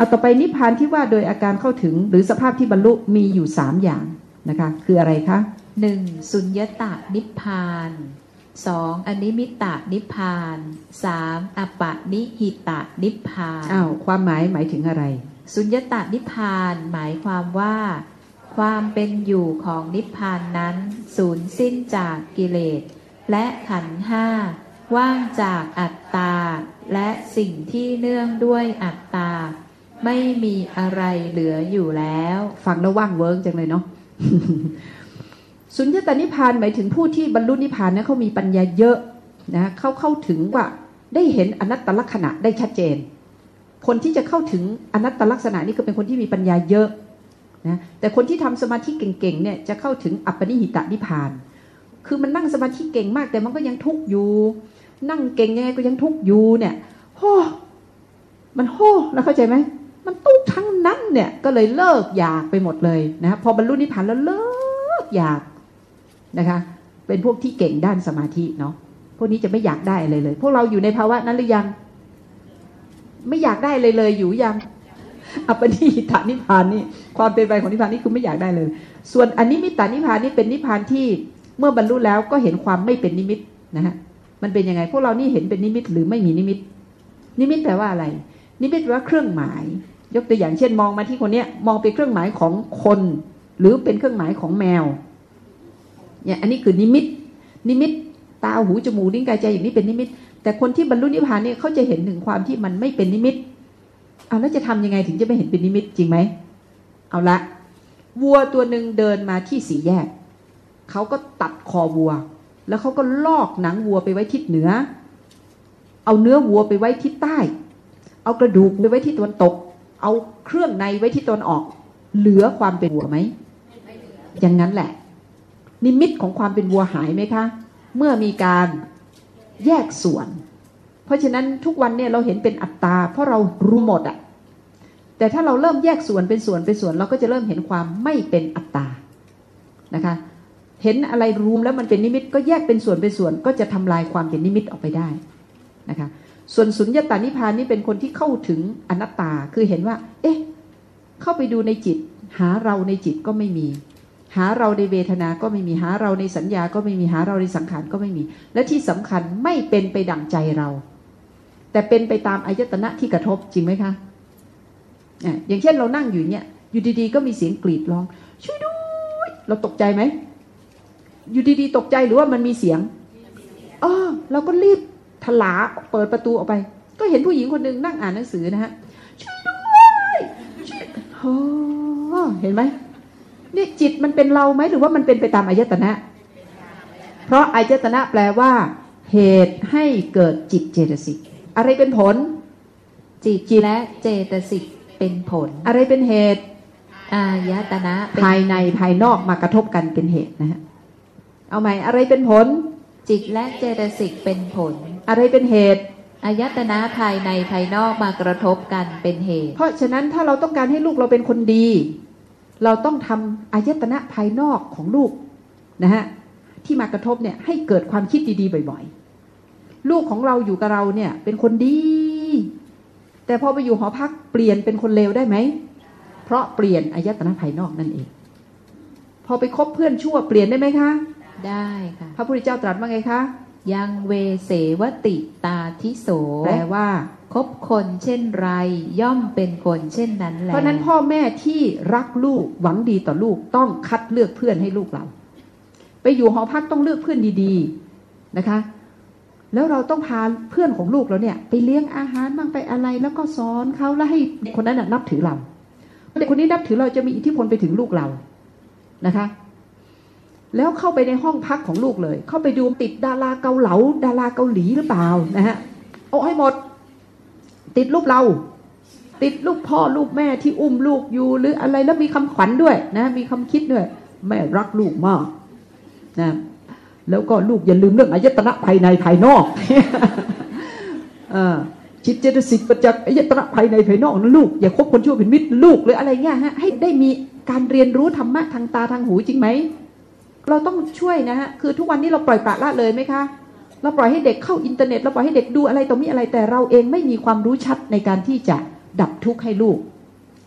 เอาต่อไปนิพพานที่ว่าโดยอาการเข้าถึงหรือสภาพที่บรรลุมีอยู่3อย่างนะคะคืออะไรคะ 1. สุญญตานิพพาน 2. อนิมิตานิพพาน 3. อปนิหิตานิพพานความหมายถึงอะไรสุญญตานิพพานหมายความว่าความเป็นอยู่ของนิพพานนั้นสูญสิ้นจากกิเลสและขันธ์ห้าว่างจากอัตตาและสิ่งที่เนื่องด้วยอัตตาไม่มีอะไรเหลืออยู่แล้วฟังแล้วว่างเวิร์กจังเลยเนาะ สุญญตานิพพานหมายถึงผู้ที่บรรลุนิพพานนะเขามีปัญญาเยอะนะเข้าถึงว่าได้เห็นอนัตตลักษณะได้ชัดเจนคนที่จะเข้าถึงอนัตตลักษณะนี่ก็เป็นคนที่มีปัญญาเยอะนะแต่คนที่ทำสมาธิเก่งๆเนี่ยจะเข้าถึงอัปปนิหิตนิพพานคือมันนั่งสมาธิเก่งมากแต่มันก็ยังทุกข์อยู่นั่งเก่งยังไงก็ยังทุกข์อยู่เนี่ยมันแล้วเข้าใจไหมมันทุกข์ทั้งนั้นเนี่ยก็เลยเลิกอยากไปหมดเลยนะพอบรรลุนิพพานแล้วเลิกอยากนะคะเป็นพวกที่เก่งด้านสมาธิเนาะพวกนี้จะไม่อยากได้อะไรเลยพวกเราอยู่ในภาวะนั้นหรือยังไม่อยากได้เลยอยู่ยังอัปปนิหิตนิพพานนี่ความเป็นไปของนิพพานนี่คือไม่อยากได้เลยส่วนอนิมิตนิพพานนี่เป็นนิพพานที่เมื่อบรรลุแล้วก็เห็นความไม่เป็นนิมิตนะฮะมันเป็นยังไงพวกเรานี่เห็นเป็นนิมิตหรือไม่มีนิมิตนิมิตแปลว่าอะไรนิมิตแปลว่าเครื่องหมายยกตัวอย่างเช่นมองมาที่คนเนี้ยมองเป็นเครื่องหมายของคนหรือเป็นเครื่องหมายของแมวเนี่ยอันนี้คือนิมิตตาหูจมูกลิ้นกายใจอย่างนี้เป็นนิมิตแต่คนที่บรรลุนิพพานเนี่ยเขาจะเห็นถึงความที่มันไม่เป็นนิมิตแล้วจะทำยังไงถึงจะไม่เห็นเป็นนิมิตจริงไหมเอาละวัวตัวหนึ่งเดินมาที่สี่แยกเขาก็ตัดคอวัวแล้วเขาก็ลอกหนังวัวไปไว้ทิศเหนือเอาเนื้อวัวไปไว้ทิศใต้เอากระดูกไปไว้ที่ตะวันตกเอาเครื่องในไว้ที่ตะวันออกเหลือความเป็นวัวไหมอย่างนั้นแหละนิมิตของความเป็นวัวหายไหมคะเมื่อมีการแยกส่วนเพราะฉะนั้นทุกวันเนี่ยเราเห็นเป็นอัตตาเพราะเรารู้หมดอะแต่ถ้าเราเริ่มแยกส่วนเป็นส่วนเราก็จะเริ่มเห็นความไม่เป็นอัตตานะคะเห็นอะไรรวมแล้วมันเป็นนิมิตก็แยกเป็นส่วนก็จะทำลายความเป็นนิมิตออกไปได้นะคะส่วนสุญญตานิพพานนี่เป็นคนที่เข้าถึงอนัตตาคือเห็นว่าเข้าไปดูในจิตหาเราในจิตก็ไม่มีหาเราในเวทนาก็ไม่มีหาเราในสัญญาก็ไม่มีหาเราในสังขารก็ไม่มีและที่สำคัญไม่เป็นไปดั่งใจเราแต่เป็นไปตามอายตนะที่กระทบจริงไหมคะอย่างเช่นเรานั่งอยู่เนี่ยอยู่ดีๆก็มีเสียงกรีดร้องช่วยด้วยเราตกใจไหมอยู่ดีๆตกใจหรือว่ามันมีเสียงเราก็รีบถลาเปิดประตูออกไปก็เห็นผู้หญิงคนหนึ่งนั่งอ่านหนังสือนะฮะช่วยด้วยเห็นไหมนี่จิตมันเป็นเราไหมหรือว่ามันเป็นไปตามอายตนะเพราะอายตนะแปลว่าเหตุให้เกิดจิตเจตสิกอะไรเป็นผลจิตและเจตสิกเป็นผลอะไรเป็นเหตุอายตนะภายในภายนอกมากระทบกันเป็นเหตุนะฮะเอาใหม่อะไรเป็นผลจิตและเจตสิกเป็นผลอะไรเป็นเหตุอายตนะภายในภายนอกมากระทบกันเป็นเหตุเพราะฉะนั้นถ้าเราต้องการให้ลูกเราเป็นคนดีเราต้องทำอายตนะภายนอกของลูกนะฮะที่มากระทบเนี่ยให้เกิดความคิดดีๆบ่อยๆลูกของเราอยู่กับเราเนี่ยเป็นคนดีแต่พอไปอยู่หอพักเปลี่ยนเป็นคนเลวได้ไหมเพราะเปลี่ยนอายตนะภายนอกนั่นเองพอไปคบเพื่อนชั่วเปลี่ยนได้ไหมคะได้ค่ะพระพุทธเจ้าตรัสว่าไงคะยังเวเสวติตาทิโสแปลว่าคบคนเช่นไรย่อมเป็นคนเช่นนั้นแหละเพราะนั้นพ่อแม่ที่รักลูกหวังดีต่อลูกต้องคัดเลือกเพื่อนให้ลูกเราไปอยู่หอพักต้องเลือกเพื่อนดีๆนะคะแล้วเราต้องพาเพื่อนของลูกเราเนี่ยไปเลี้ยงอาหารบ้างไปอะไรแล้วก็สอนเขาแล้วให้คนนั้นนับถือเราเด็กคนนี้นับถือเราจะมีอิทธิพลไปถึงลูกเรานะคะแล้วเข้าไปในห้องพักของลูกเลยเข้าไปดูติดดาราเกาเหลาดาราเกาหลีหรือเปล่านะฮะเอาให้หมดติดรูปเราติดรูปพ่อรูปแม่ที่อุ้มลูกอยู่หรืออะไรแล้วมีคำขวัญด้วยนะมีคำคิดด้วยแม่รักลูกมากนะแล้วก็ลูกอย่าลืมเรื่องอายตนะภายในภายนอกจิตเจตสิกประจักษ์อายตนะภายในภายนอกนะลูกอย่าคบคนชั่วเป็นมิตรลูกหรืออะไรเงี้ยฮะให้ได้มีการเรียนรู้ธรรมะทางตาทางหูจริงไหมเราต้องช่วยนะฮะคือทุกวันนี้เราปล่อยปละละเลยไหมคะเราปล่อยให้เด็กเข้าอินเทอร์เน็ตเราปล่อยให้เด็กดูอะไรต่อมีอะไรแต่เราเองไม่มีความรู้ชัดในการที่จะดับทุกข์ให้ลูก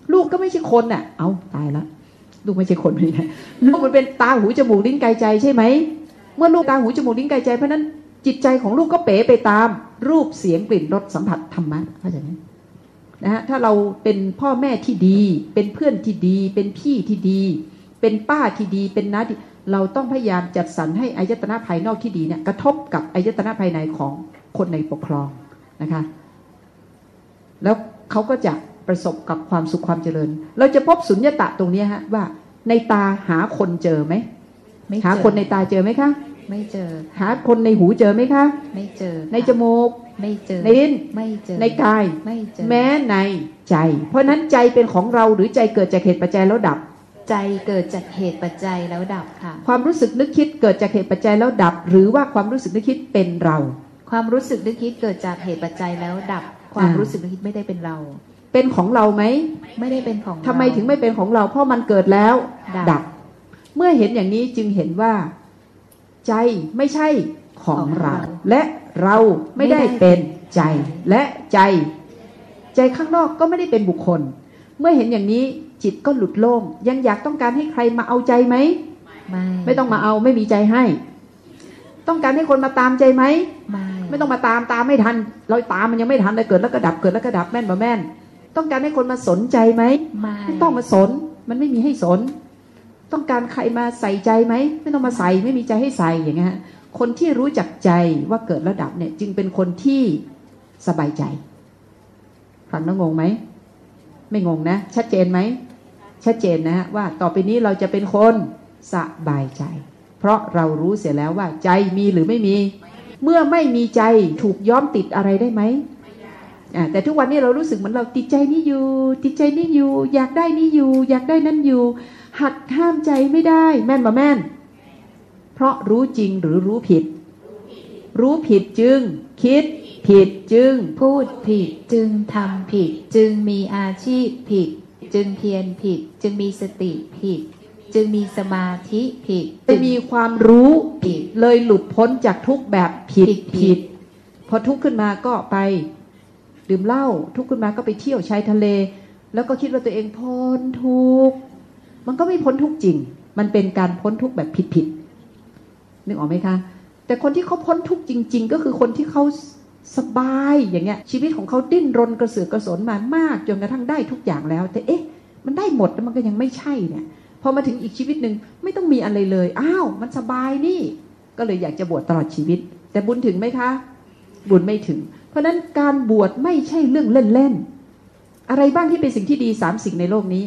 ลูกก็ไม่ใช่คนน่ะเอาตายแล้วลูกไม่ใช่คนเป็นไงลูกมันเป็นตาหูจมูกลิ้นกายใจใช่ไหมเมื่อลูกตาหูจมูกลิ้นกายใจเพราะนั้นจิตใจของลูกก็เป๋ไปตามรูปเสียงกลิ่นรสสัมผัสธรรมะเข้าใจไหมนะฮะถ้าเราเป็นพ่อแม่ที่ดีเป็นเพื่อนที่ดีเป็นพี่ที่ดีเป็นป้าที่ดีเป็นน้าที่เราต้องพยายามจัดสรรให้อายตนะภายนอกที่ดีเนี่ยกระทบกับอายตนะภายในของคนในปกครองนะคะแล้วเขาก็จะประสบกับความสุขความเจริญเราจะพบสุญญตะตรงนี้ฮะว่าในตาหาคนเจอไหมหาคนในตาเจอไหมคะไม่เจอหาคนในหูเจอไหมคะไม่เจอในจมูกไม่เจอในลิ้นไม่เจอในกายไม่เจอแม้ในใจเพราะนั้นใจเป็นของเราหรือใจเกิดจากเหตุปัจจัยแล้วดับใจเกิดจากเหตุปัจจัยแล้วดับค่ะความรู้สึกนึกคิดเกิดจากเหตุปัจจัยแล้วดับหรือว่าความรู้สึกนึกคิดเป็นเราความรู้สึกนึกคิดเกิดจากเหตุปัจจัยแล้วดับความรู้สึกนึกคิดไม่ได้เป็นเราเป็นของเราไหมไม่ได้เป็นของเราทำไมถึงไม่เป็นของเราเพราะมันเกิดแล้วดับเมื่อเห็นอย่างนี้จึงเห็นว่าใจไม่ใช่ของเราและเราไม่ได้เป็นใจและใจข้างนอกก็ไม่ได้เป็นบุคคลเมื่อเห็นอย่างนี้จิตก็หลุดโล่งยังอยากต้องการให้ใครมาเอาใจไหมไม่ต้องมาเอาไม่มีใจให้ต้องการให้คนมาตามใจไหมไม่ต้องมาตามไม่ทันเราตามมันยังไม่ทันเลยเกิดแล้วก็ดับเกิดแล้วก็ดับแม่นบ่แม่นต้องการให้คนมาสนใจไหมไม่ต้องมาสนมันไม่มีให้สนต้องการใครมาใส่ใจไหมไม่ต้องมาใส่ไม่มีใจให้ใส่อย่างเงี้ยคนที่รู้จักใจว่าเกิดแล้วดับเนี่ยจึงเป็นคนที่สบายใจฟังแล้วงงไหมไม่งงนะชัดเจนไหมชัดเจนนะว่าต่อไปนี้เราจะเป็นคนสบายใจเพราะเรารู้เสียแล้วว่าใจมีหรือไม่มีเมื่อไม่มีใจถูกย้อมติดอะไรได้ไหมแต่ทุกวันนี้เรารู้สึกเหมือนเราติดใจนี่อยู่ติดใจนี่อยู่อยากได้นี่อยู่อยากได้นั่นอยู่หักห้ามใจไม่ได้แม่นบ่แม่นเพราะรู้จริงหรือรู้ผิดรู้ผิดจึงคิดผิดจึงพูดผิดจึงทำผิดจึงมีอาชีพผิดจึงเพียรผิดจึงมีสติผิดจึงมีสมาธิผิดจะมีความรู้ผิดเลยหลุดพ้นจากทุกแบบผิดพอทุกข์ขึ้นมาก็ไปดื่มเหล้าทุกข์ขึ้นมาก็ไปเที่ยวชายทะเลแล้วก็คิดว่าตัวเองพ้นทุกข์มันก็ไม่พ้นทุกข์จริงมันเป็นการพ้นทุกข์แบบผิดนึกออกไหมคะแต่คนที่เขาพ้นทุกข์จริงๆก็คือคนที่เขาสบายอย่างเงี้ยชีวิตของเขาดิ้นรนกระเสือกกระสนมามากจนกระทั่งได้ทุกอย่างแล้วแต่มันได้หมดแล้วมันก็ยังไม่ใช่เนี่ยพอมาถึงอีกชีวิตนึงไม่ต้องมีอะไรเลยอ้าวมันสบายนี่ก็เลยอยากจะบวชตลอดชีวิตแต่บุญถึงไหมคะบุญไม่ถึงเพราะนั้นการบวชไม่ใช่เรื่องเล่นๆอะไรบ้างที่เป็นสิ่งที่ดี3สิ่งในโลกนี้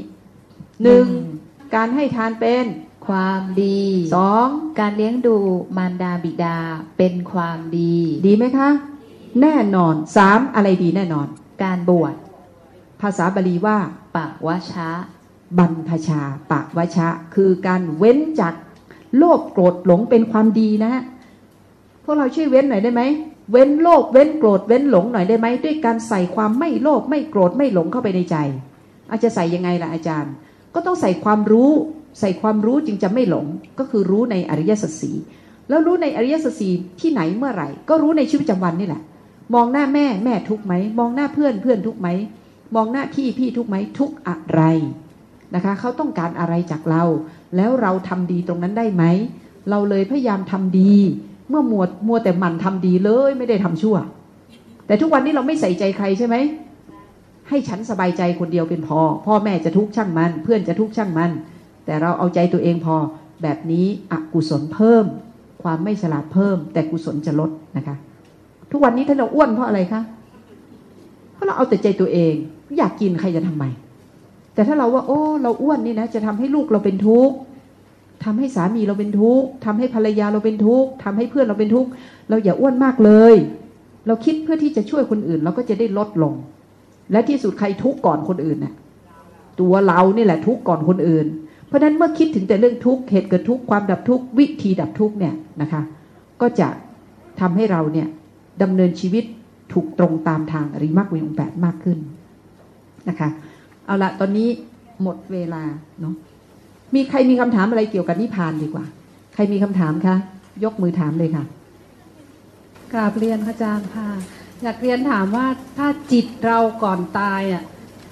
1. การให้ทานเป็นความดี 2. การเลี้ยงดูมารดาบิดาเป็นความดีดีไหมคะแน่นอน 3. อะไรดีแน่นอนการบวชภาษาบาลีว่าปวชชะบรรพชาปวชชะคือการเว้นจากโลภโกรธหลงเป็นความดีนะฮะพวกเราช่วยเว้นหน่อยได้ไหมเว้นโลภเว้นโกรธเว้นหลงหน่อยได้ไหมด้วยการใส่ความไม่โลภไม่โกรธไม่หลงเข้าไปในใจอาจจะใส่ยังไงล่ะอาจารย์ก็ต้องใส่ความรู้จึงจะไม่หลงก็คือรู้ในอริยสัจสี่แล้วรู้ในอริยสัจสี่ที่ไหนเมื่อไหร่ก็รู้ในชีวิตประจำวันนี่แหละมองหน้าแม่ทุกข์ไหมมองหน้าเพื่อนทุกข์ไหมมองหน้าพี่ทุกข์ไหมทุกข์อะไรนะคะเขาต้องการอะไรจากเราแล้วเราทำดีตรงนั้นได้ไหมเราเลยพยายามทำดีเมื่อมัวแต่หมั่นทำดีเลยไม่ได้ทำชั่วแต่ทุกวันนี้เราไม่ใส่ใจใครใช่ไหมให้ฉันสบายใจคนเดียวเป็นพอพ่อแม่จะทุกข์ช่างมันเพื่อนจะทุกข์ช่างมันแต่เราเอาใจตัวเองพอแบบนี้อกุศลเพิ่มความไม่ฉลาดเพิ่มแต่กุศลจะลดนะคะทุกวันนี้ถ้าเราอ้วนเพราะอะไรคะเพราะเราเอาแต่ใจตัวเองอยากกินใครจะทำไมแต่ถ้าเราว่าโอ้เราอ้วนนี่นะจะทำให้ลูกเราเป็นทุกข์ทำให้สามีเราเป็นทุกข์ทำให้ภรรยาเราเป็นทุกข์ทำให้เพื่อนเราเป็นทุกข์เราอย่าอ้วนมากเลยเราคิดเพื่อที่จะช่วยคนอื่นเราก็จะได้ลดลงและที่สุดใครทุกข์ก่อนคนอื่นน่ะตัวเรานี่แหละทุกข์ก่อนคนอื่นเพราะนั้นเมื่อคิดถึงแต่เรื่องทุกข์เหตุเกิดทุกข์ความดับทุกข์วิธีดับทุกข์เนี่ยนะคะก็จะทำให้เราเนี่ยดำเนินชีวิตถูกตรงตามทางอริยมรรคมีองค์8มากขึ้นนะคะเอาละตอนนี้หมดเวลาเนาะมีใครมีคำถามอะไรเกี่ยวกับนิพพานดีกว่าใครมีคำถามคะยกมือถามเลยค่ะกราบเรียนพระอาจารย์ค่ะอยากเรียนถามว่าถ้าจิตเราก่อนตายอ่ะ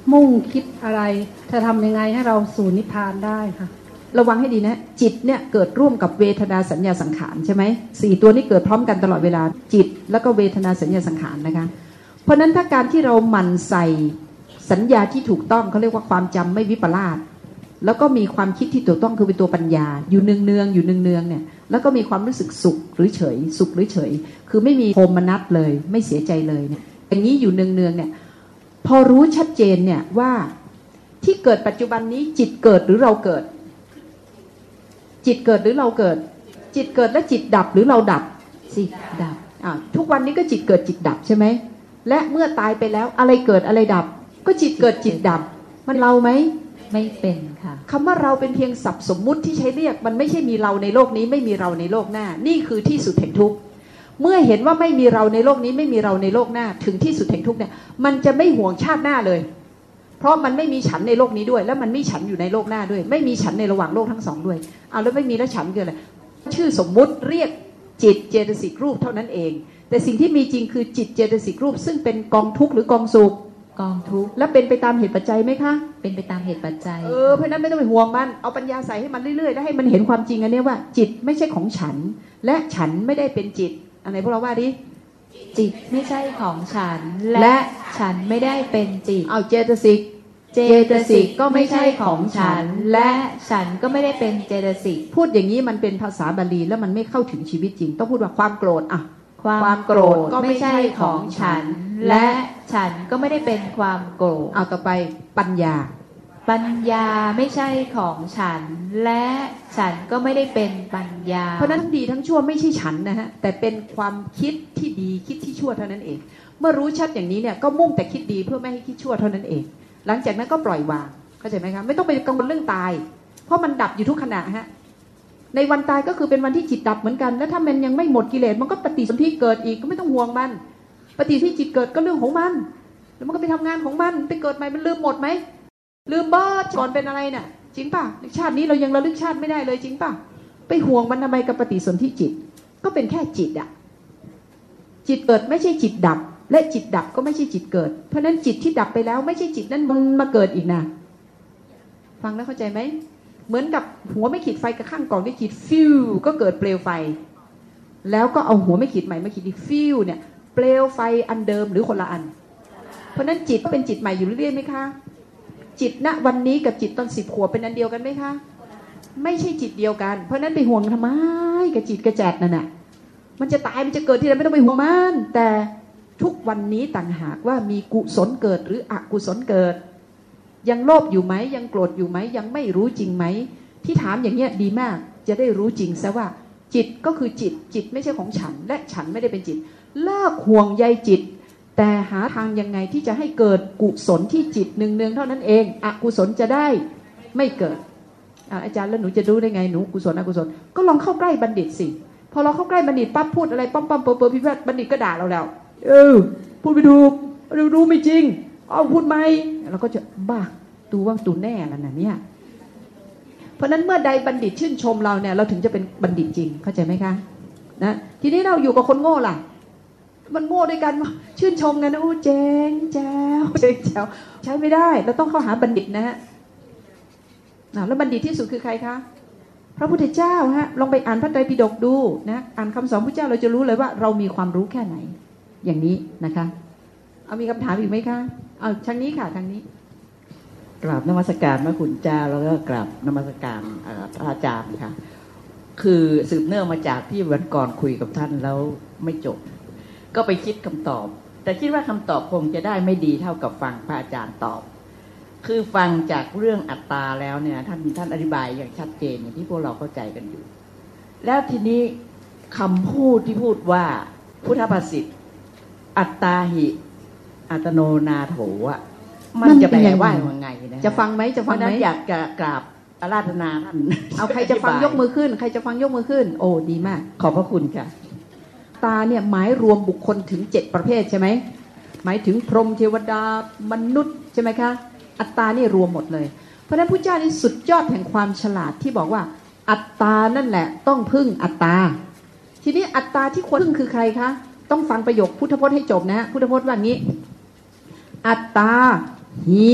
มุ่งคิดอะไรจะทำยังไงให้เราสู่นิพพานได้ค่ะระวังให้ดีนะจิตเนี่ยเกิดร่วมกับเวทนาสัญญาสังขารใช่ไหม4ตัวนี้เกิดพร้อมกันตลอดเวลาจิตแล้วก็เวทนาสัญญาสังขารนะคะเพราะนั้นถ้าการที่เราหมั่นใส่สัญญาที่ถูกต้องเขาเรียกว่าความจำไม่วิปลาสแล้วก็มีความคิดที่ถูกต้องคือเป็นตัวปัญญาอยู่เนืองๆอยู่เนืองๆเนี่ยแล้วก็มีความรู้สึกสุขหรือเฉยสุขหรือเฉยคือไม่มีโทมนัสเลยไม่เสียใจเลยเนี่ยอย่างนี้อยู่เนืองๆเนี่ยพอรู้ชัดเจนเนี่ยว่าที่เกิดปัจจุบันนี้จิตเกิดหรือเราเกิดจิตเกิดหรือเราเกิดจิตเกิดและจิตดับหรือเราดับจิตดับทุกวันนี้ก็จิตเกิดจิตดับใช่ไหมและเมื่อตายไปแล้วอะไรเกิดอะไรดับก็จิตเกิดจิตดับมันเราไหมไม่เป็นค่ะคำว่าเราเป็นเพียงศัพท์สมมุติที่ใช้เรียกมันไม่ใช่มีเราในโลกนี้ไม่มีเราในโลกหน้านี่คือที่สุดแห่งทุกข์เมื่อเห็นว่าไม่มีเราในโลกนี้ไม่มีเราในโลกหน้าถึงที่สุดแห่งทุกข์เนี่ยมันจะไม่ห่วงชาติหน้าเลยเพราะมันไม่มีฉันในโลกนี้ด้วยแล้วมันไม่ฉันอยู่ในโลกหน้าด้วยไม่มีฉันในระหว่างโลกทั้งสองด้วยเอาแล้วไม่มีแล้วฉันคืออะไรชื่อสมมุติเรียกจิตเจตสิกรูปเท่านั้นเองแต่สิ่งที่มีจริงคือจิตเจตสิกรูปซึ่งเป็นกองทุกข์หรือกองสุขกองทุกข์และเป็นไปตามเหตุปัจจัยไหมคะเป็นไปตามเหตุปัจจัยเพราะนั้นไม่ต้องไปห่วงมันเอาปัญญาใส่ให้มันเรื่อยๆแล้วให้มันเห็นความจริงอันนี้ว่าจิตไม่ใช่ของฉันและฉันไม่ได้เป็นจิตอันไหนพวกเราว่าดิจิตไม่ใช่ของฉันและฉันไม่ได้เป็นจิตเอาเจตสิกก็ไม่ใช่ของฉันและฉันก็ไม่ได้เป็นเจตสิกพูดอย่างนี้มันเป็นภาษาบาลีแล้วมันไม่เข้าถึงชีวิตจริงต้องพูดว่าความโกรธความโกรธก็ไม่ใช่ของฉันและฉันก็ไม่ได้เป็นความโกรธเอาต่อไปปัญญาไม่ใช่ของฉันและฉันก็ไม่ได้เป็นปัญญาเพราะนั้นทั้งดีทั้งชั่วไม่ใช่ฉันนะฮะแต่เป็นความคิดที่ดีคิดที่ชั่วเท่านั้นเองเมื่อรู้ชัดอย่างนี้เนี่ยก็มุ่งแต่คิดดีเพื่อไม่ให้คิดชั่วเท่านั้นเองหลังจากนั้นก็ปล่อยวางเข้าใจไหมคะไม่ต้องไปกังวลเรื่องตายเพราะมันดับอยู่ทุกขณะฮะในวันตายก็คือเป็นวันที่จิตดับเหมือนกันแล้วถ้ามันยังไม่หมดกิเลสมันก็ปฏิสนธิเกิดอีกก็ไม่ต้องห่วงมันปฏิสนธิจิตเกิดก็เรื่องของมันแล้วมันก็ไปทำงานของมันไปเกิดใหม่มันลืมหมดไหมลืมบ้าก่อนเป็นอะไรน่ะจริงป่ะชาตินี้เรายังระลึกชาติไม่ได้เลยจริงป่ะไปห่วงมันทำไมกับปฏิสนธิจิตก็เป็นแค่จิตอ่ะจิตเกิดไม่ใช่จิตดับและจิตดับก็ไม่ใช่จิตเกิดเพราะนั้นจิตที่ดับไปแล้วไม่ใช่จิตนั้นมันมาเกิดอีกนะฟังแล้วเข้าใจไหมเหมือนกับหัวไม่ขีดไฟกับข้างกล่องที่ขีดฟิวก็เกิดเปลวไฟแล้วก็เอาหัวไม่ขีดใหม่มาขีดอีกฟิวเนี่ยเปลวไฟอันเดิมหรือคนละอันเพราะนั้นจิตก็เป็นจิตใหม่อยู่เรื่อยๆไหมคะจิตณวันนี้กับจิตตอน10 ขวบเป็นอันเดียวกันไหมคะไม่ใช่จิตเดียวกันเพราะนั้นไปห่วงทำไมกับจิตกระแจดนั่นน่ะมันจะตายมันจะเกิดที่ไหนไม่ต้องไปห่วงมันแต่ทุกวันนี้ต่างหากว่ามีกุศลเกิดหรืออกุศลเกิดยังโลภอยู่ไหมยังโกรธอยู่ไหมยังไม่รู้จริงไหมที่ถามอย่างเงี้ยดีมากจะได้รู้จริงซะว่าจิตก็คือจิตไม่ใช่ของฉันและฉันไม่ได้เป็นจิตเลิกห่วงใยจิตแต่หาทางยังไงที่จะให้เกิดกุศลที่จิตเนืองๆเท่านั้นเองอกุศลจะได้ไม่เกิดอาจารย์แล้วหนูจะรู้ได้ไงหนูกุศลอกุศลก็ลองเข้าใกล้บัณฑิตสิพอเราเข้าใกล้บัณฑิตปั๊บพูดอะไรปั๊มๆเปอพิพัฒน์บัณฑิตก็ด่าเราแล้วพูดไม่ถูกรู้ไม่จริงเอาพูดไหมเราก็จะบ้าดูว่าตูแน่แล้วนะเนี่ยเพราะนั้นเมื่อใดบัณฑิตชื่นชมเราเนี่ยเราถึงจะเป็นบัณฑิตจริงเข้าใจไหมคะนะทีนี้เราอยู่กับคนโง่ล่ะมันโง่ด้วยกันชื่นชมกันนะโอ้เจ๋งแจ๋วใช้ไม่ได้เราต้องเข้าหาบัณฑิตนะฮะแล้วบัณฑิตที่สุดคือใครคะพระพุทธเจ้าฮะลองไปอ่านพระไตรปิฎกดูนะอ่านคำสอนพระเจ้าเราจะรู้เลยว่าเรามีความรู้แค่ไหนอย่างนี้นะคะเอามีคำถามอีกไหมคะเอาทางนี้ค่ะทางนี้กราบนมัสการพระคุณเจ้าแล้วก็กราบนมัสการอาจารย์ค่ะคือสืบเนื่องมาจากที่วันก่อนคุยกับท่านแล้วไม่จบก็ไปคิดคำตอบแต่คิดว่าคำตอบคงจะได้ไม่ดีเท่ากับฟังพระอาจารย์ตอบคือฟังจากเรื่องอัตตาแล้วเนี่ยท่านอธิบายอย่างชัดเจนอย่างที่พวกเราเข้าใจกันอยู่แล้วทีนี้คำพูดที่พูดว่าพุทธภาษิตอัตตาหิอัตโนนาโถอ่ะมันจะแปลว่ายังไงนะจะฟังไหมจะฟังไหมอยากจะกราบอาราธนาท่านเอาใครจะฟังยกมือขึ้นใครจะฟังยกมือขึ้นโอ้ดีมากขอบพระคุณค่ะตาเนี่ยหมายรวมบุคคลถึง7ประเภทใช่ไหมหมายถึงพรหมเทวดามนุษย์ใช่ไหมคะอัตตานี่รวมหมดเลยเพราะฉะนั้นพระเจ้านี่สุดยอดแห่งความฉลาดที่บอกว่าอัตตานั่นแหละต้องพึ่งอัตตาทีนี้อัตตาที่ควรพึ่งคือใครคะต้องฟังประโยคพุทธพจน์ให้จบนะพุทธพจน์ว่างี้อัตตาหิ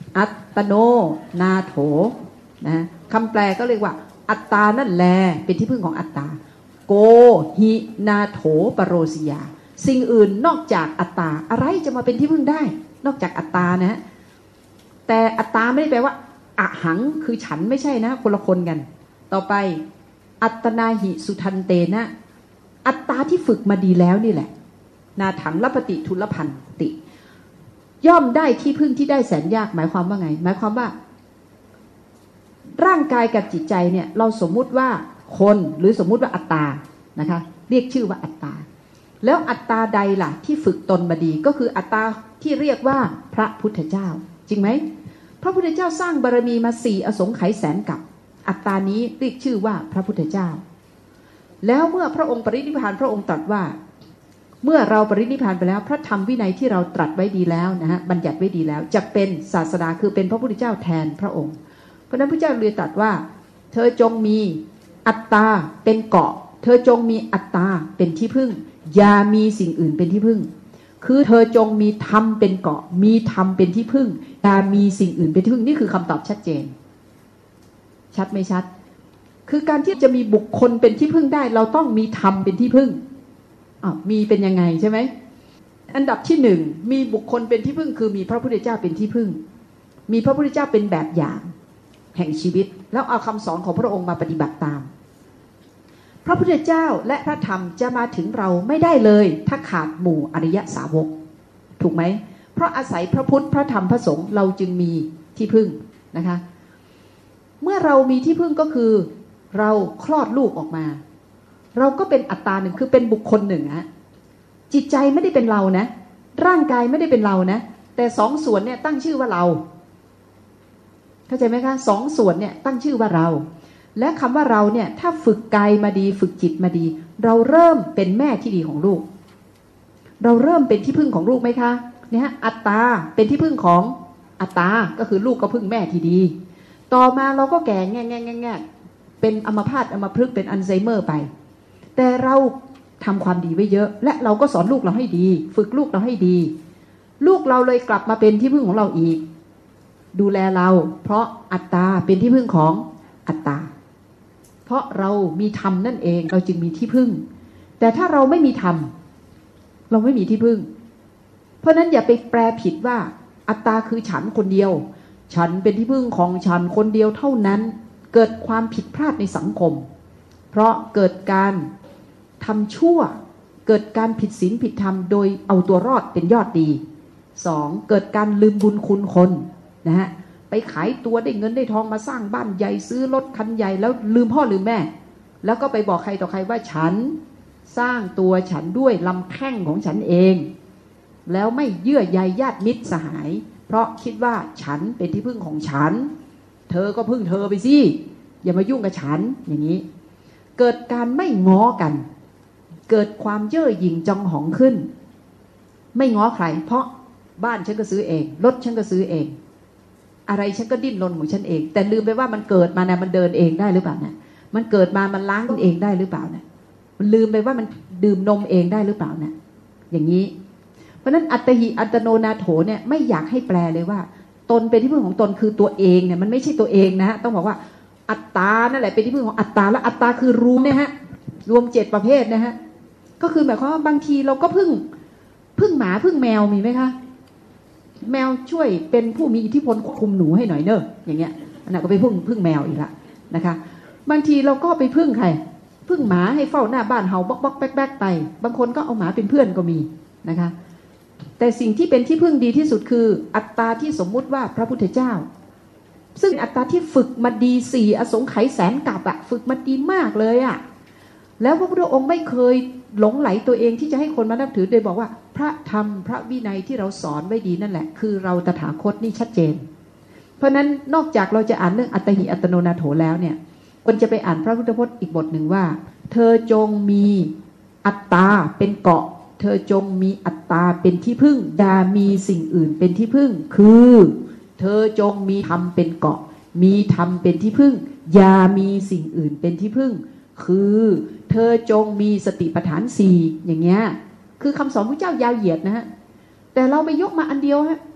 อัตตโนนาโถนะคำแปลก็เรียกว่าอัตตานั่นแลเป็นที่พึ่งของอัตตาโกหินาโถปโรสิยาสิ่งอื่นนอกจากอัตตาอะไรจะมาเป็นที่พึ่งได้นอกจากอัตตานะแต่อัตตาไม่ได้แปลว่าอะหังคือฉันไม่ใช่นะคนละคนกันต่อไปอัตตนาหิสุทันเตนะอัตตาที่ฝึกมาดีแล้วนี่แหละนาถังลปฏิทุลพันติย่อมได้ที่พึ่งที่ได้แสนยากหมายความว่าไงหมายความว่าร่างกายกับจิตใจเนี่ยเราสมมุติว่าคนหรือสมมุติว่าอัตตานะคะเรียกชื่อว่าอัตตาแล้วอัตตาใดล่ะที่ฝึกตนมาดีก็คืออัตตาที่เรียกว่าพระพุทธเจ้าจริงไหมพระพุทธเจ้าสร้างบารมีมา4อสงไขยแสนกับอัตตานี้เรียกชื่อว่าพระพุทธเจ้าแล้วเมื่อพระองค์ปรินิพพานพระองค์ตรัสว่าเมื่อเราปรินิพพานไปแล้วพระธรรมวินัยที่เราตรัสไว้ดีแล้วนะฮะบัญญัติไว้ดีแล้วจะเป็นศาสดาคือเป็นพระพุทธเจ้าแทนพระองค์เพราะนั้นพระเจ้าเลยตรัสว่าเธอจงมีอัตตาเป็นเกาะเธอจงมีอัตตาเป็นที่พึ่งอย่ามีสิ่งอื่นเป็นที่พึ่งคือเธอจงมีธรรมเป็นเกาะมีธรรมเป็นที่พึ่งอย่ามีสิ่งอื่นเป็นที่พึ่งนี่คือคำตอบชัดเจนชัดไม่ชัดคือการที่จะมีบุคคลเป็นที่พึ่งได้เราต้องมีธรรมเป็นที่พึ่งมีเป็นยังไงใช่ไหมอันดับที่1มีบุคคลเป็นที่พึ่งคือมีพระพุทธเจ้าเป็นที่พึ่งมีพระพุทธเจ้าเป็นแบบอย่างแห่งชีวิตแล้วเอาคำสอนของพระองค์มาปฏิบัติตามพระพุทธเจ้าและพระธรรมจะมาถึงเราไม่ได้เลยถ้าขาดหมู่อริยสาวกถูกไหมเพราะอาศัยพระพุทธพระธรรมพระสงฆ์เราจึงมีที่พึ่งนะคะเมื่อเรามีที่พึ่งก็คือเราคลอดลูกออกมาเราก็เป็นอัตตาหนึ่งคือเป็นบุคคลหนึ่งฮะจิตใจไม่ได้เป็นเรานะร่างกายไม่ได้เป็นเรานะแต่2ส่วนเนี่ยตั้งชื่อว่าเราเข้าใจไหมคะ2ส่วนเนี่ยตั้งชื่อว่าเราและคำว่าเราเนี่ยถ้าฝึกกายมาดีฝึกจิตมาดีเราเริ่มเป็นแม่ที่ดีของลูกเราเริ่มเป็นที่พึ่งของลูกไหมคะเนี่ยอัตตาเป็นที่พึ่งของอัตตาก็คือลูกก็พึ่งแม่ที่ดีต่อมาเราก็แก่แง่เป็นอัมพาตอัมพฤกษ์เป็นอัลไซเมอร์ไปแต่เราทำความดีไว้เยอะและเราก็สอนลูกเราให้ดีฝึกลูกเราให้ดีลูกเราเลยกลับมาเป็นที่พึ่งของเราอีกดูแลเราเพราะอัตตาเป็นที่พึ่งของอัตตาเพราะเรามีธรรมนั่นเองเราจึงมีที่พึ่งแต่ถ้าเราไม่มีธรรมเราไม่มีที่พึ่งเพราะนั้นอย่าไปแปลผิดว่าอัตตาคือฉันคนเดียวฉันเป็นที่พึ่งของฉันคนเดียวเท่านั้นเกิดความผิดพลาดในสังคมเพราะเกิดการทำชั่วเกิดการผิดศีลผิดธรรมโดยเอาตัวรอดเป็นยอดดี2เกิดการลืมบุญคุณคนนะฮะไปขายตัวได้เงินได้ทองมาสร้างบ้านใหญ่ซื้อรถคันใหญ่แล้วลืมพ่อลืมแม่แล้วก็ไปบอกใครต่อใครว่าฉันสร้างตัวฉันด้วยลำแข้งของฉันเองแล้วไม่เยื่อใยญาติมิตรสหายเพราะคิดว่าฉันเป็นที่พึ่งของฉันเธอก็พึ่งเธอไปสิอย่ามายุ่งกับฉันอย่างนี้เกิดการไม่ง้อกันเกิดความเย่อหยิ่งจองหองขึ้นไม่ง้อใครเพราะบ้านฉันก็ซื้อเองรถฉันก็ซื้อเองอะไรฉันก็ดิ้นรนของฉันเองแต่ลืมไปว่ามันเกิดมาเนี่ยมันเดินเองได้หรือเปล่าเนี่ยมันเกิดมามันล้างเองได้หรือเปล่าเนี่ยมันลืมไปว่ามันดื่มนมเองได้หรือเปล่าเนี่ยอย่างนี้เพราะนั้นอัตติหิอัตโนนาโถเนี่ยไม่อยากให้แปลเลยว่าตนเป็นที่พึ่งของตนคือตัวเองเนี่ยมันไม่ใช่ตัวเองนะฮะต้องบอกว่าอัตตานั่นแหละเป็นที่พึ่งของอัตตาและอัตตาคือรู้เนี่ยฮะรวม7ประเภทนะฮะก็คือหมายความว่าบางทีเราก็พึ่งหมาพึ่งแมวมีไหมคะแมวช่วยเป็นผู้มีอิทธิพลคุมหนูให้หน่อยเนอะอย่างเงี้ยอันนั้นก็ไปพึ่งแมวอีกละนะคะบางทีเราก็ไปพึ่งใครพึ่งหมาให้เฝ้าหน้าบ้านเห่าบ๊อกแป๊กไปบางคนก็เอาหมาเป็นเพื่อนก็มีนะคะแต่สิ่งที่เป็นที่พึ่งดีที่สุดคืออัตตาที่สมมุติว่าพระพุทธเจ้าซึ่งอัตตาที่ฝึกมาดี4อสงไขยแสนกับอะฝึกมาดีมากเลยอะแล้วพระพุทธองค์ไม่เคยหลงไหลตัวเองที่จะให้คนมานับถือโดยบอกว่าพระธรรมพระวินัยที่เราสอนไว้ดีนั่นแหละคือเราตถาคตนี่ชัดเจนเพราะนั้นนอกจากเราจะอ่านเรื่องอัตติหิอัตโนนาโถแล้วเนี่ยควรจะไปอ่านพระพุทธพจน์อีกบทหนึ่งว่าเธอจงมีอัตตาเป็นเกาะเธอจงมีอัตตาเป็นที่พึ่งอย่ามีสิ่งอื่นเป็นที่พึ่งคือเธอจงมีธรรมเป็นเกาะมีธรรมเป็นที่พึ่งอย่ามีสิ่งอื่นเป็นที่พึ่งคือเธอจงมีสติปัฏฐาน4อย่างเงี้ยคือคำสอนพระเจ้ายาวเหยียดนะฮะแต่เราไปยกมาอันเดียวฮะ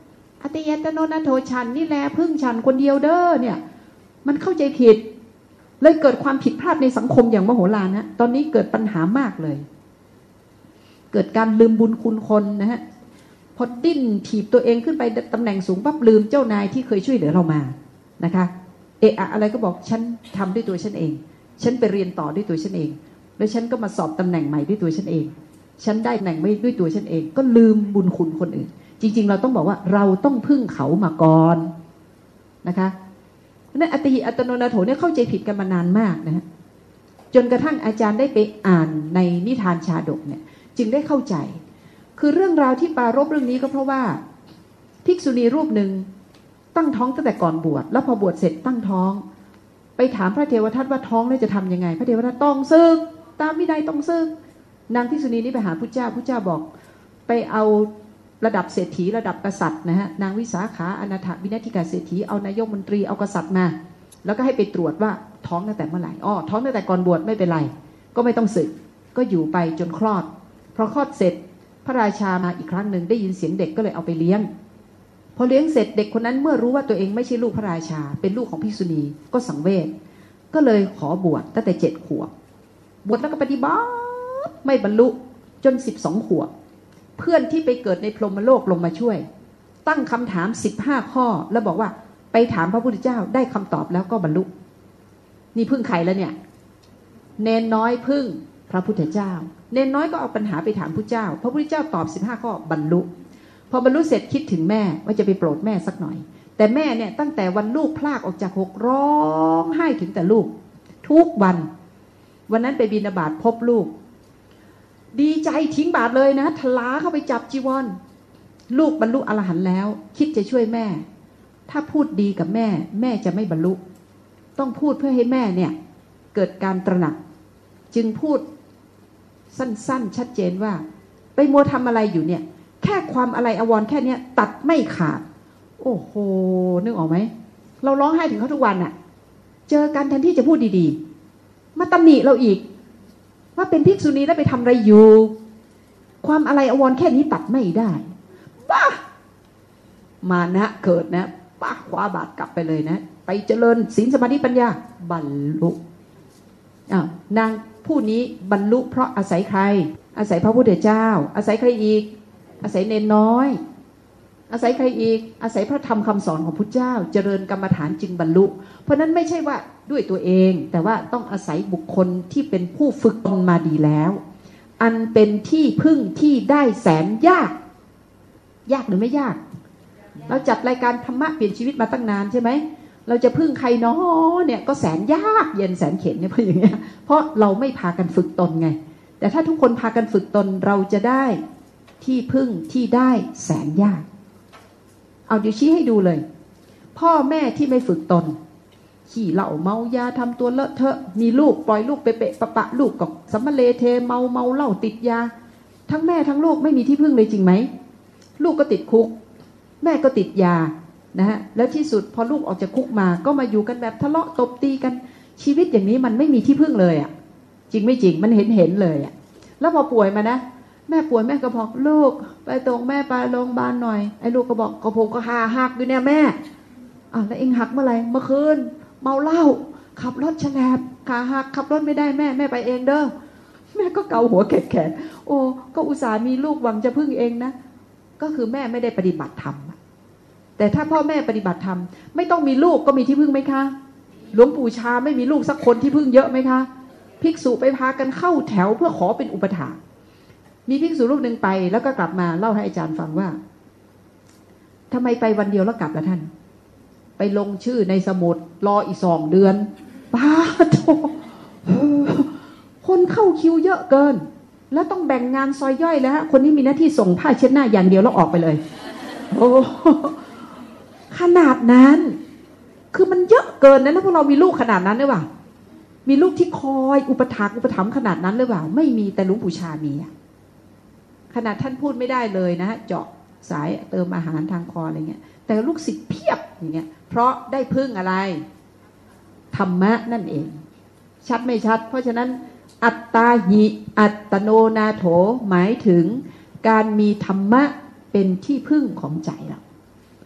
อัตยัตโนนาโถฉันนี่แหละพึ่งฉันคนเดียวเด้อเนี่ยมันเข้าใจผิดเลยเกิดความผิดพลาดในสังคมอย่างมโหฬารนะตอนนี้เกิดปัญหามากเลยเกิดการลืมบุญคุณคนนะฮะพอดิ้นถีบตัวเองขึ้นไปตำแหน่งสูงปั๊บลืมเจ้านายที่เคยช่วยเหลือเรามานะคะอะไรก็บอกฉันทำด้วยตัวฉันเองฉันไปเรียนต่อด้วยตัวฉันเองแล้วฉันก็มาสอบตำแหน่งใหม่ด้วยตัวฉันเองฉันได้ตำแหน่งไม่ด้วยตัวฉันเองก็ลืมบุญคุณคนอื่นจริงๆเราต้องบอกว่าเราต้องพึ่งเขามาก่อนนะคะนั่นอัตถิอัตโนนาโถเนี่ยเข้าใจผิดกันมานานมากนะฮะจนกระทั่งอาจารย์ได้ไปอ่านในนิทานชาดกเนี่ยจึงได้เข้าใจคือเรื่องราวที่ปรารภเรื่องนี้ก็เพราะว่าภิกษุณีรูปหนึ่งตั้งท้องตั้งแต่ก่อนบวชแล้วพอบวชเสร็จตั้งท้องไปถามพระเทวทัตว่าท้องแล้วจะทำยังไงพระเทวทัตต้องสึกตามวินัยต้องสึกนางภิกษุณีนี้ไปหาพุทธเจ้าพุทธเจ้าบอกไปเอาระดับเศรษฐีระดับกษัตริย์นะฮะนางวิสาขาอนาถวินัติกาเศรษฐีเอานายกมนตรีเอากษัตริย์มาแล้วก็ให้ไปตรวจว่าท้องตั้งแต่เมื่อไหร่ท้องตั้งแต่ก่อนบวชไม่เป็นไรก็ไม่ต้องสึกก็อยู่ไปจนคลอดพอคลอดเสร็จพระราชามาอีกครั้งหนึ่งได้ยินเสียงเด็กก็เลยเอาไปเลี้ยงพอเลี้ยงเสร็จเด็กคนนั้นเมื่อรู้ว่าตัวเองไม่ใช่ลูกพระราชาเป็นลูกของภิกษุณีก็สังเวชก็เลยขอบวชตั้งแต่7 ขวบบวชแล้วก็ปฏิบัติไม่บรรลุจน12 ขวบเพื่อนที่ไปเกิดในพรหมโลกลงมาช่วยตั้งคำถาม15 ข้อแล้วบอกว่าไปถามพระพุทธเจ้าได้คำตอบแล้วก็บรรลุนี่พึ่งใครแล้วเนี่ยเนนน้อยพึ่งพระพุทธเจ้าเนนน้อยก็เอาปัญหาไปถามพระเจ้าพระพุทธเจ้าตอบ15 ข้อบรรลุพอบรรลุเสร็จคิดถึงแม่ว่าจะไปโปรดแม่สักหน่อยแต่แม่เนี่ยตั้งแต่วันลูกพลากออกจากอกร้องไห้ถึงแต่ลูกทุกวันนั้นไปบิณฑบาตพบลูกดีใจทิ้งบาตรเลยนะทลาเข้าไปจับจีวรลูกบรรลุอรหันต์แล้วคิดจะช่วยแม่ถ้าพูดดีกับแม่แม่จะไม่บรรลุต้องพูดเพื่อให้แม่เนี่ยเกิดการตระหนักจึงพูดสั้นๆชัดเจนว่าไปมัวทำอะไรอยู่เนี่ยแค่ความอะไรอวรณ์แค่นี้ตัดไม่ขาดโอ้โหนึกออกไหมเราร้องไห้ถึงเขาทุกวันอะเจอกันแทนที่จะพูดดีๆมาตำหนิเราอีกว่าเป็นภิกษุณีแล้วไปทำอะไรอยู่ความอะไรอวรณ์แค่นี้ตัดไม่ได้ป้ามานะเกิดนะป้าคว้าบาตรกลับไปเลยนะไปเจริญศีลสมาธิปัญญาบรรลุนางผู้นี้บรรลุเพราะอาศัยใครอาศัยพระพุทธเจ้าอาศัยใครอีกอาศัยเนนน้อยอาศัยใครอีกอาศัยพระธรรมคำสอนของพุทธเจ้าเจริญกรรมฐานจึงบรรลุเพราะนั้นไม่ใช่ว่าด้วยตัวเองแต่ว่าต้องอาศัยบุคคลที่เป็นผู้ฝึกตนมาดีแล้วอันเป็นที่พึ่งที่ได้แสนยากหรือไม่ยากเราจัดรายการธรรมะเปลี่ยนชีวิตมาตั้งนานใช่ไหมเราจะพึ่งใครเนาะเนี่ยก็แสนยากเย็นแสนเข็ญเนี่ยเพราะอย่างเงี้ยเพราะเราไม่พากันฝึกตนไงแต่ถ้าทุกคนพากันฝึกตนเราจะได้ที่พึ่งที่ได้แสนยากเอาเดี๋ยวชี้ให้ดูเลยพ่อแม่ที่ไม่ฝึกตนขี่เหล้าเมายาทำตัวเลอะเทอะมีลูกปล่อยลูกเปะปะลูกกับสัมมาเลเทเมาเหล้าติดยาทั้งแม่ทั้งลูกไม่มีที่พึ่งเลยจริงไหมลูกก็ติดคุกแม่ก็ติดยานะฮะแล้วที่สุดพอลูกออกจากคุกมาก็มาอยู่กันแบบทะเลาะตบตีกันชีวิตอย่างนี้มันไม่มีที่พึ่งเลยอ่ะจริงไม่จริงมันเห็นเลยอ่ะแล้วพอป่วยมานะแม่ป่วยแม่ก็บอกลูกไปตรงแม่ไปโรงพยาบาลหน่อยไอ้ลูกก็บอกก็ผมก็หักอยู่เนี่ยแม่แล้วเอ็งหักเมื่อไหร่เมื่อคืนเมาเหล้าขับรถแฉลบขาหักขับรถไม่ได้แม่ไปเองเด้อแม่ก็เกาหัวแขกโอ้ก็อุตส่าห์มีลูกหวังจะพึ่งเองนะก็คือแม่ไม่ได้ปฏิบัติธรรมแต่ถ้าพ่อแม่ปฏิบัติธรรมไม่ต้องมีลูกก็มีที่พึ่งไหมคะหลวงปู่ชาไม่มีลูกสักคนที่พึ่งเยอะไหมคะภิกษุไปพากันเข้าแถวเพื่อขอเป็นอุปถากมีภิกษุรูปหนึ่งไปแล้วก็กลับมาเล่าให้อาจารย์ฟังว่าทำไมไปวันเดียวแล้วกลับล่ะท่านไปลงชื่อในสมุดรออีก2 เดือนป้าโธ่คนเข้าคิวเยอะเกินแล้วต้องแบ่งงานซอยย่อยแล้วคนนี้มีหน้าที่ส่งผ้าเช็ดหน้าอย่างเดียวแล้วออกไปเลยโอ้ขนาดนั้นคือมันเยอะเกินนะแล้วพวกเรามีลูกขนาดนั้นหรือเปล่ามีลูกที่คอยอุปถัมภ์ขนาดนั้นหรือเปล่าไม่มีแต่หลวงปู่ชามีขนาดท่านพูดไม่ได้เลยนะเจาะสายเติมอาหารทางคออะไรเงี้ยแต่ลูกศิษย์เพียบอย่างเงี้ยเพราะได้พึ่งอะไรธรรมะนั่นเองชัดไม่ชัดเพราะฉะนั้นอัตตาหิอัตโนนาโถหมายถึงการมีธรรมะเป็นที่พึ่งของใจเรา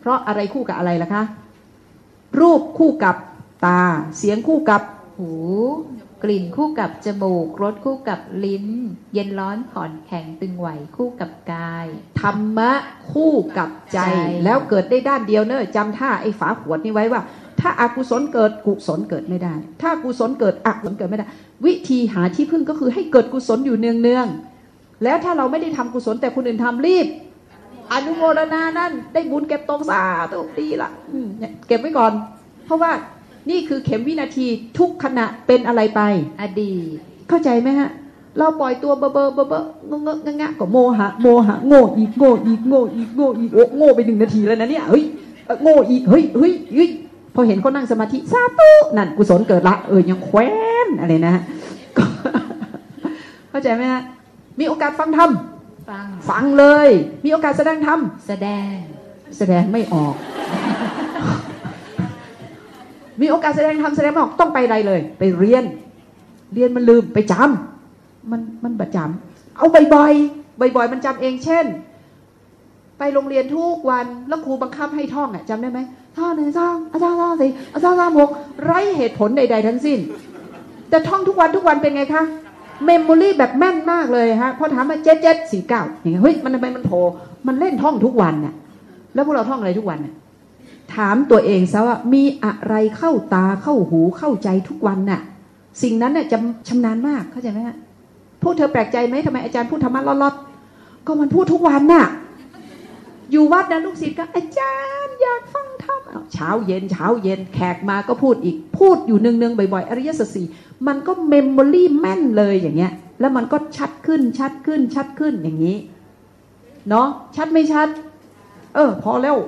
ราะอะไรคู่กับอะไรล่ะคะรูปคู่กับตาเสียงคู่กับหูกลิ่นคู่กับจมูกรสคู่กับลิ้นเย็นร้อนผ่อนแข็งตึงไหวคู่กับกายธรรมะคู่กับใจแล้วเกิดได้ด้านเดียวเนอะจำท่าไอ้ฝาขวดนี้ไว้ว่าถ้าอกุศลเกิดกุศลเกิดไม่ได้ถ้ากุศลเกิดอกุศลเกิดไม่ได้วิธีหาที่พึ่งก็คือให้เกิดกุศลอยู่เนืองๆแล้วถ้าเราไม่ได้ทำกุศลแต่คนอื่นทำรีบอนุโมทนานั่นได้บุญเก็บตรงสาธุดีละเก็บไว้ก่อนเพราะว่านี่คือเข็มวินาทีทุกขณะเป็นอะไรไปอดีตเข้าใจไหมฮะเราปล่อยตัวเบอเงงะก็โมหะโง่อีกโง่อีกโง่อีกโง่อีกโง่ไป1 นาทีแล้วนะเนี่ยเฮ้ยโง่อีกเฮ้ยพอเห็นเขานั่งสมาธิสาธุนั่นกุศลเกิดละยังแคว้นอะไรนะเข้าใจไหมฮะมีโอกาสฟังธรรมฟังเลยมีโอกาสแสดงธรรมแสดงไม่ออกมีโอกาสแสดงธรรมแสดงไม่ออกต้องไปอะไรเลยไปเรียนมันลืมไปจำมันประจำเอาบ่อยมันจำเองเช่นไปโรงเรียนทุกวันแล้วครูบังคับให้ท่องจำได้ไหมท่อง1 2อาจารย์4อาจารย์3 6ไร้เหตุผลใดๆทั้งสิ้นแต่ท่องทุกวันเป็นไงคะเมมโมรี่แบบแม่นมากเลยฮะพอถามมา7749อย่างเงี้ยเฮ้ยมันทำไมมันโผล่มันเล่นท่องทุกวันน่ะแล้วพวกเราท่องอะไรทุกวันน่ะถามตัวเองซะว่ามีอะไรเข้าตาเข้าหูเข้าใจทุกวันน่ะสิ่งนั้นน่ะจะชำนาญมากเข้าใจไหมฮะพวกเธอแปลกใจไหมทำไมอาจารย์พูดธรรมะลอดๆก็มันพูดทุกวันน่ะอยู่วัดนะลูกศิษย์ก็อาจารย์อยากฟังธรรมเช้าเย็นแขกมาก็พูดอีกพูดอยู่เนืองๆบ่อยๆอริยสัจสี่มันก็เมมโมรี่แม่นเลยอย่างเงี้ยแล้วมันก็ชัดขึ้นอย่างนี้เนาะชัดไม่ชัดพอแล้ว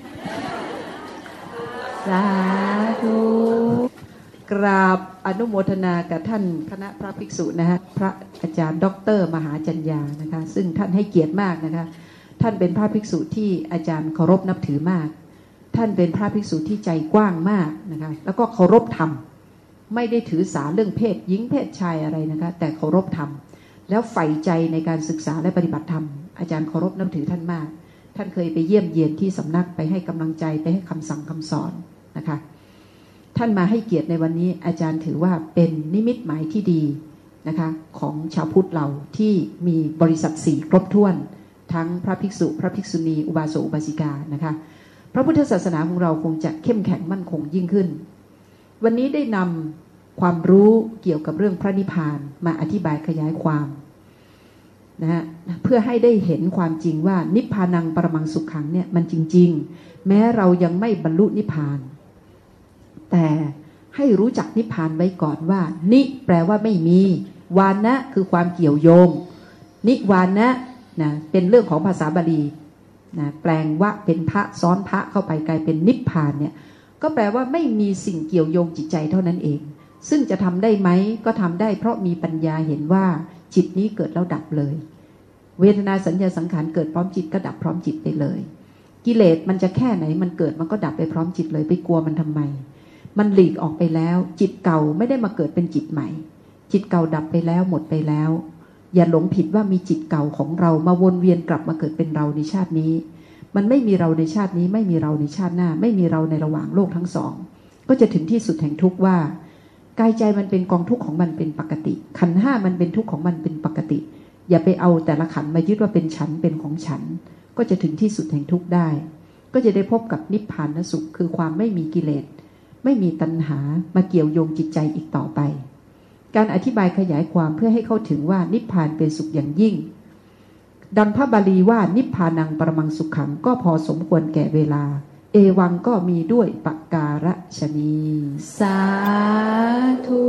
สาธุกราบอนุโมทนากับท่านคณะพระภิกษุนะฮะพระอาจารย์ดร.มหาจัญญานะคะซึ่งท่านให้เกียรติมากนะคะท่านเป็นพระภิกษุที่อาจารย์เคารพนับถือมากท่านเป็นพระภิกษุที่ใจกว้างมากนะคะแล้วก็เคารพธรรมไม่ได้ถือสาเรื่องเพศหญิงเพศชายอะไรนะคะแต่เคารพธรรมแล้วใฝ่ใจในการศึกษาและปฏิบัติธรรมอาจารย์เคารพนับถือท่านมากท่านเคยไปเยี่ยมเยียนที่สำนักไปให้กำลังใจไปให้คำสั่งคำสอนนะคะท่านมาให้เกียรติในวันนี้อาจารย์ถือว่าเป็นนิมิตหมายที่ดีนะคะของชาวพุทธเราที่มีบริษัท4ครบถ้วนทั้งพระภิกษุพระภิกษุณีอุบาสกอุบาสิกานะคะพระพุทธศาสนาของเราคงจะเข้มแข็งมั่นคงยิ่งขึ้นวันนี้ได้นำความรู้เกี่ยวกับเรื่องพระนิพพานมาอธิบายขยายความนะฮะเพื่อให้ได้เห็นความจริงว่านิพพานังปรมังสุขขังเนี่ยมันจริงๆแม้เรายังไม่บรรลุนิพพานแต่ให้รู้จักนิพพานไว้ก่อนว่านิแปลว่าไม่มีวานะคือความเกี่ยวโยงนิวานะนะเป็นเรื่องของภาษาบาลีนะแปลงว่าเป็นพระซ้อนพระเข้าไปกลายเป็นนิพพานเนี่ยก็แปลว่าไม่มีสิ่งเกี่ยวโยงจิตใจเท่านั้นเองซึ่งจะทำได้ไหมก็ทำได้เพราะมีปัญญาเห็นว่าจิตนี้เกิดแล้วดับเลยเวทนาสัญญาสังขารเกิดพร้อมจิตก็ดับพร้อมจิตไปเลยกิเลสมันจะแค่ไหนมันเกิดมันก็ดับไปพร้อมจิตเลยไปกลัวมันทำไมมันหลีกออกไปแล้วจิตเก่าไม่ได้มาเกิดเป็นจิตใหม่จิตเก่าดับไปแล้วหมดไปแล้วอย่าหลงผิดว่ามีจิตเก่าของเรามาวนเวียนกลับมาเกิดเป็นเราในชาตินี้มันไม่มีเราในชาตินี้ไม่มีเราในชาติหน้าไม่มีเราในระหว่างโลกทั้งสองก็จะถึงที่สุดแห่งทุกข์ว่ากายใจมันเป็นกองทุกข์ของมันเป็นปกติขันธ์5มันเป็นทุกข์ของมันเป็นปกติอย่าไปเอาแต่ละขันธ์มายึดว่าเป็นฉันเป็นของฉันก็จะถึงที่สุดแห่งทุกข์ได้ก็จะได้พบกับนิพพานสุขคือความไม่มีกิเลสไม่มีตัณหามาเกี่ยวโยงจิตใจอีกต่อไปการอธิบายขยายความเพื่อให้เข้าถึงว่านิพพานเป็นสุขอย่างยิ่งดังพระบาลีว่านิพพานังปรมังสุขขังก็พอสมควรแก่เวลาเอวังก็มีด้วยปการฉะนี้สาธุ